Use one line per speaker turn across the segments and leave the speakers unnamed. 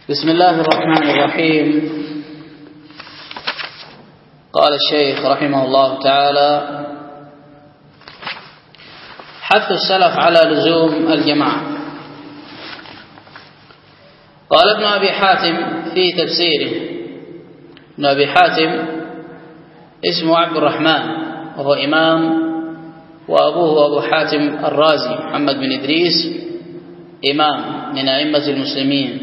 بسم الله الرحمن الرحيم. قال الشيخ رحمه الله تعالى: حث السلف على لزوم الجماعة. قال ابن أبي حاتم في تفسيره، ابن أبي حاتم اسمه عبد الرحمن وهو إمام، وأبوه أبو حاتم الرازي محمد بن إدريس، إمام من أئمة المسلمين.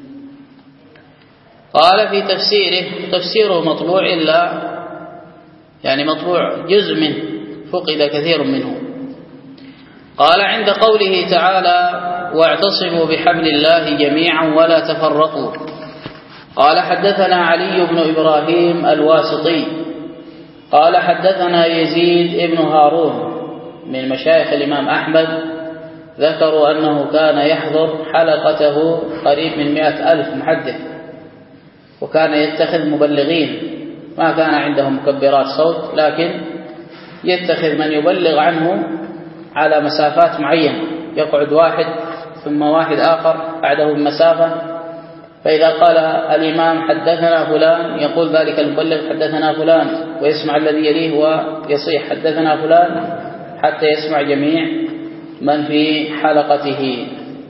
قال في تفسيره مطبوع إلا مطبوع جزء منه، فقد كثير منه. قال: عند قوله تعالى: واعتصموا بحبل الله جميعا ولا تفرقوا. قال: حدثنا علي بن إبراهيم الواسطي قال: حدثنا يزيد بن هارون من مشايخ الإمام أحمد، ذكروا أنه كان يحضر حلقته قريب من 100,000 محدث، وكان يتخذ مبلغين، ما كان عندهم مكبرات صوت، لكن يتخذ من يبلغ عنه على مسافات معينة، يقعد واحد ثم واحد آخر بعده بمسافة، فإذا قال الإمام حدثنا فلان يقول ذلك المبلغ حدثنا فلان، ويسمع الذي يليه ويصيح حدثنا فلان حتى يسمع جميع من في حلقته.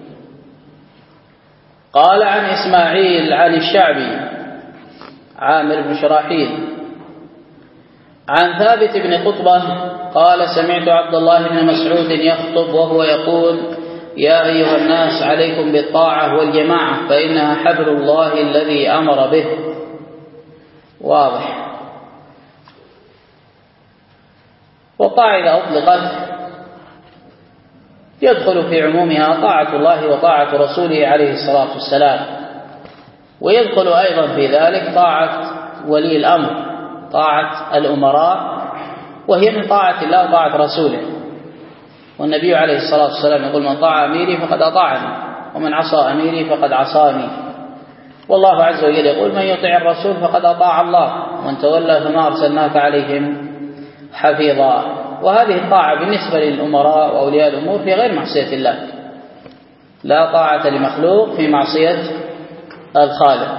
قال: عن إسماعيل عن الشعبي عامر بن شراحيل عن ثابت بن قطبة قال: سمعت عبد الله بن مسعود يخطب وهو يقول: يا أيها الناس عليكم بالطاعة والجماعة فإنها حبل الله الذي أمر به. واضح. والطاعة إذا أطلقت يدخل في عمومها طاعة الله وطاعة رسوله عليه الصلاة والسلام، ويدخل أيضا في ذلك طاعة ولي الأمر، طاعة الأمراء، وهي من طاعة الله وطاعة رسوله. والنبي عليه الصلاة والسلام يقول: من طاع أميري فقد أطاعني، ومن عصى أميري فقد عصاني. والله عز وجل يقول: من يطع الرسول فقد أطاع الله، ومن تولى فما أرسلناك عليهم حفيظا. وهذه الطاعة بالنسبة للأمراء وأولياء الأمور في غير معصية الله، لا طاعة لمخلوق في معصية الخالق.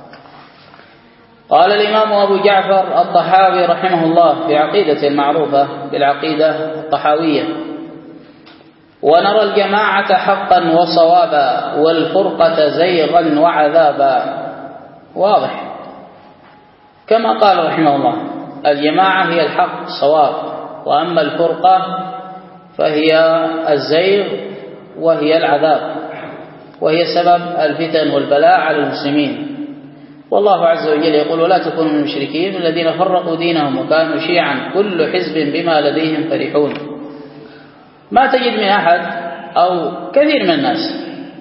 قال الإمام أبو جعفر الطحاوي رحمه الله في عقيدته المعروفة بالعقيدة الطحاوية: ونرى الجماعة حقا وصوابا والفرقة زيغا وعذابا. واضح. كما قال رحمه الله: الجماعة هي الحق صواب، وأما الفرقة فهي الزيغ وهي العذاب، وهي سبب الفتن والبلاء على المسلمين. والله عز وجل يقول: ولا تكونوا من المشركين الذين فرقوا دينهم وكانوا شيعا كل حزب بما لديهم فرحون. ما تجد من أحد أو كثير من الناس،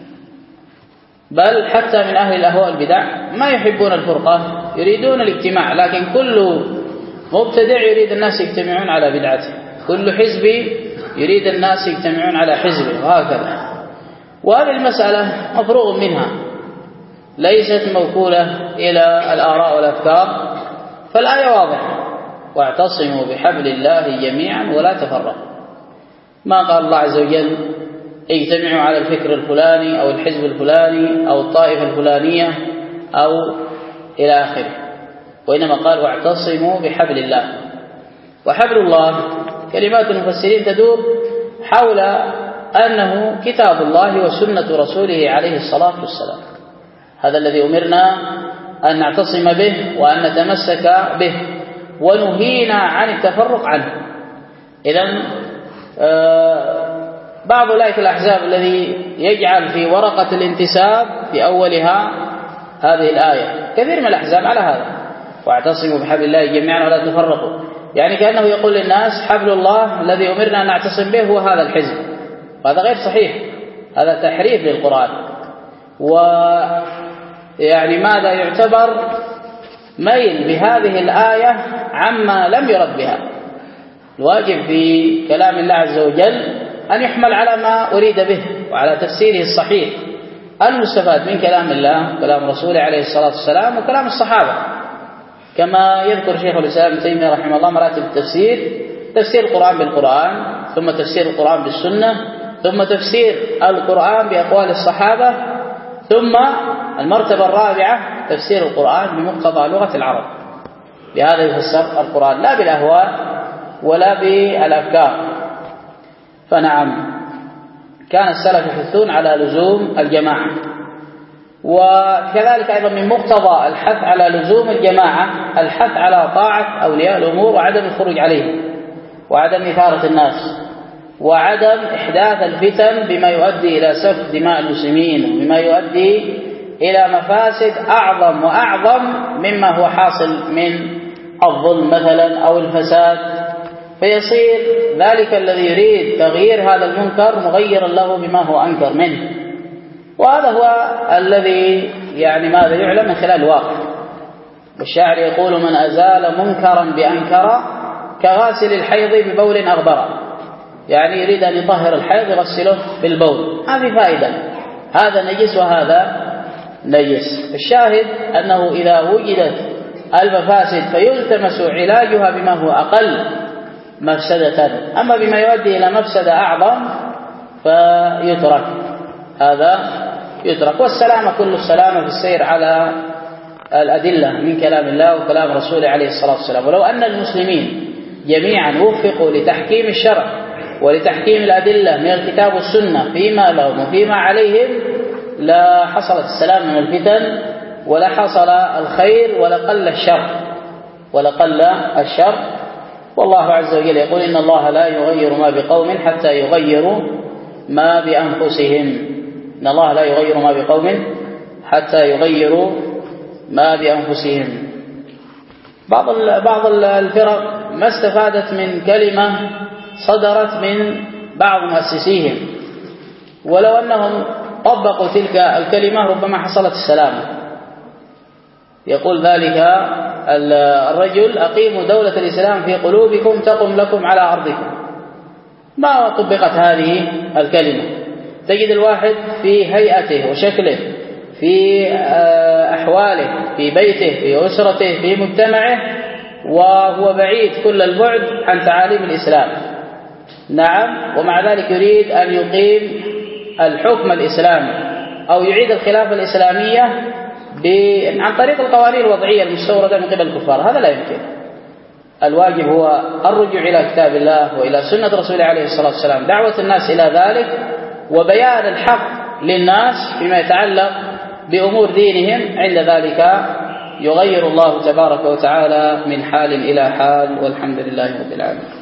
بل حتى من أهل الأهواء البدع، ما يحبون الفرقة، يريدون الاجتماع، لكن كل مبتدع يريد الناس يجتمعون على بدعته، كل حزب يريد الناس يجتمعون على حزبه، وهكذا. وهذه المسألة مفروغ منها، ليست موكولة إلى الآراء والأفكار. فالآية واضحة: واعتصموا بحبل الله جميعا ولا تفرقوا. ما قال الله عز وجل اجتمعوا على الفكر الفلاني أو الحزب الفلاني أو الطائفة الفلانية أو إلى آخره، وإنما قال: واعتصموا بحبل الله. وحبل الله كلمات المفسرين تدور حول أنه كتاب الله وسنة رسوله عليه الصلاة والسلام، هذا الذي أمرنا أن نعتصم به وأن نتمسك به، ونهينا عن التفرق عنه. إذن بعض أولئك الأحزاب الذي يجعل في ورقة الانتساب في أولها هذه الآية، كثير من الأحزاب على هذا: واعتصموا بحبل الله جميعا ولا تفرقوا، يعني كأنه يقول للناس حبل الله الذي أمرنا أن نعتصم به هو هذا الحزب، وهذا غير صحيح، هذا تحريف للقرآن. ماذا يعتبر ميل بهذه الآية عما لم يرد بها. الواجب في كلام الله عز وجل أن يحمل على ما أريد به وعلى تفسيره الصحيح المستفاد من كلام الله وكلام رسوله عليه الصلاة والسلام وكلام الصحابة، كما يذكر شيخ الإسلام ابن تيمية رحمه الله مراتب التفسير: تفسير القرآن بالقرآن، ثم تفسير القرآن بالسنة، ثم تفسير القرآن بأقوال الصحابة، ثم المرتبة الرابعة تفسير القرآن بمقتضى لغة العرب، بهذا يفسر القرآن لا بالأهواء ولا بالأفكار. فنعم كان السلف يحثون على لزوم الجماعة. وكذلك أيضا من مقتضى الحث على لزوم الجماعة الحث على طاعة أولياء الأمور وعدم الخروج عليهم وعدم إثارة الناس وعدم إحداث الفتن بما يؤدي إلى سفك دماء المسلمين وبما يؤدي إلى مفاسد أعظم وأعظم مما هو حاصل من الظلم مثلا أو الفساد، فيصير ذلك الذي يريد تغيير هذا المنكر مغيرا له بما هو أنكر منه. وهذا هو الذي يعني ماذا يعلم من خلال الواقع. والشاعر يقول: من أزال منكرا بأنكر كغاسل الحيض ببول أغبر. يعني يريد أن يطهر الحيض يغسله بالبول، هذه فائدة، هذا نجس وهذا نجس. الشاهد أنه إذا وجدت المفاسد فيلتمس علاجها بما هو أقل مفسدة، أما بما يؤدي إلى مفسدة أعظم فيترك، هذا يترك. والسلامة كل السلامة في السير على الأدلة من كلام الله وكلام رسوله عليه الصلاة والسلام. ولو أن المسلمين جميعا وفقوا لتحكيم الشرع ولتحكيم الأدلة من الكتاب والسنة فيما لهم وفيما عليهم لا حصلت السلام من الفتن ولا حصل الخير ولا قل الشر. والله عز وجل يقول: إن الله لا يغير ما بقوم حتى يغيروا ما بأنفسهم. إن الله لا يغير ما بقوم حتى يغيروا ما بأنفسهم. بعض الفرق ما استفادت من كلمة صدرت من بعض مؤسسيهم، ولو أنهم طبقوا تلك الكلمة ربما حصلت السلامة. يقول ذلك الرجل: أقيموا دولة الإسلام في قلوبكم تقم لكم على أرضكم. ما طبقت هذه الكلمة. تجد الواحد في هيئته وشكله، في أحواله، في بيته، في أسرته، في مجتمعه، وهو بعيد كل البعد عن تعاليم الإسلام. نعم، ومع ذلك يريد أن يقيم الحكم الإسلامي أو يعيد الخلافة الإسلامية عن طريق القوانين الوضعية المستوردة من قبل الكفار. هذا لا يمكن. الواجب هو الرجوع إلى كتاب الله وإلى سنة رسوله عليه الصلاة والسلام، دعوة الناس إلى ذلك وبيان الحق للناس فيما يتعلق بأمور دينهم. عند ذلك يغير الله تبارك وتعالى من حال إلى حال، والحمد لله رب العالمين.